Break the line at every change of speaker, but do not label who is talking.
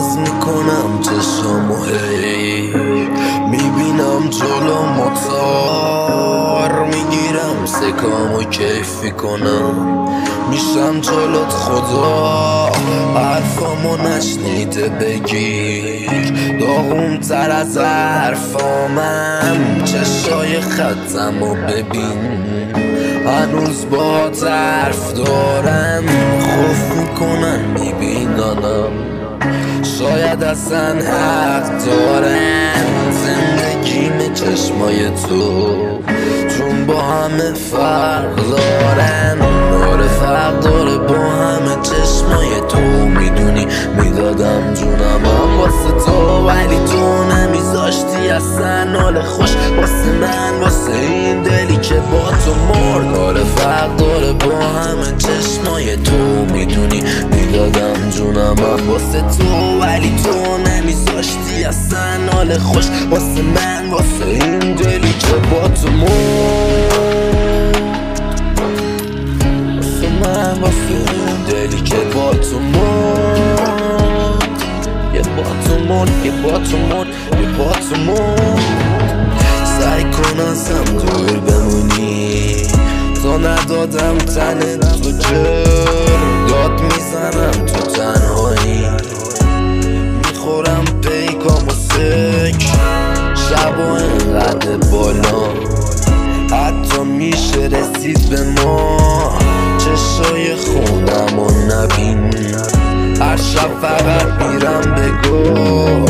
باز میکنم چشامو هی میبینم جلو موتور میگیرم سکامو کیف کنم میشم جلوت خدا حرفامو نشنیده بگیر داغون تر از حرفامم چشای خطمو ببین هنوز با حرف دارم خوف میکنن میبیننم شاید اصلا حق دارن زندگیم چشمای تو چون با همه فرق دارن آره فرق داره با همه چشمای تو میدونی میدادم جونم هم واسه تو ولی تو نمیذاشتی اصلا حال خوش واسه من واسه این دلی که با تو مرد آره فرق داره با همه چشمای تو میدونی میدادم جونم هم واسه تو ولی تو نمیذاشتی اصلا حال خوش واسه من واسه این دلی که با تو مرد واسه من واسه این دلی که با تو مرد یه با تو مرد یه با تو مرد یه با تو مرد سعی کن ازم دور بمونی تا ندادم تن تو جر داد میزنم تو تنهایی میخورم پیکام و سک شب و اینقدر بالا حتی میشه رسید به ما چشای خونم و نبین هر شب فقط میرم بگو